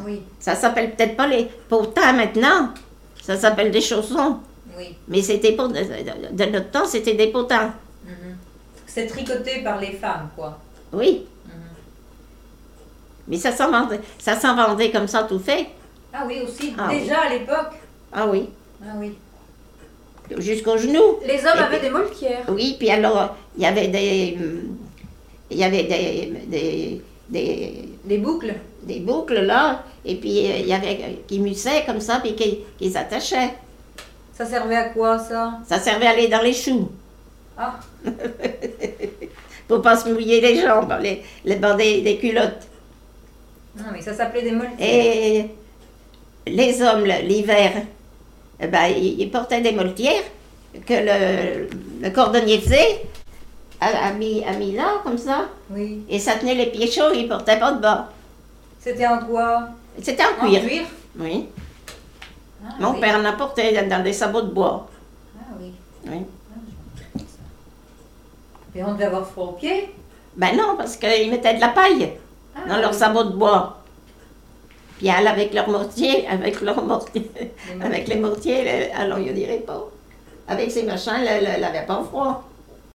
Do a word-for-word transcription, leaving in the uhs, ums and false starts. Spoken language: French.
oui. Ça s'appelle peut-être pas les potins maintenant. Ça s'appelle des chaussons. Oui. Mais c'était pour de, de- de notre temps, c'était des potins. Mhm. C'est tricoté par les femmes, quoi. Oui. Mhm. Mais ça s'en vendait, ça s'en vendait comme ça tout fait. Ah oui, aussi, Ah déjà à l'époque. Ah oui. Ah oui. Jusqu'aux genoux. Les hommes Et avaient puis- des moletières. Oui, puis alors, il y avait des. hum, Il y avait des. des, des Des boucles. des boucles là, et puis euh, il y avait euh, qui mussaient comme ça, puis qui, qui s'attachaient. Ça servait à quoi, ça? Ça servait à aller dans les choux, Ah, pour pas se mouiller les jambes, les, les bancs des, des culottes. non, mais ça s'appelait des moletières. Et les hommes, le- l'hiver, eh ben, ils, ils portaient des moletières que le, le cordonnier faisait, a, a mis, a mis là, comme ça, Oui. et ça tenait les pieds chauds, ils portaient pas de bas. C'était en quoi? C'était en En cuir. cuir? Oui. Ah, Mon oui. père en apportait dans des sabots de bois. Ah oui. Oui. Et on devait avoir froid aux pieds? Ben non, parce qu'ils mettaient de la paille Ah, dans leurs oui. sabots de bois. Puis elle, avec leur mortier, avec leur mortier, Les avec les mortiers, elle- alors je dirais pas. Avec ses machins, elle n'avait pas froid.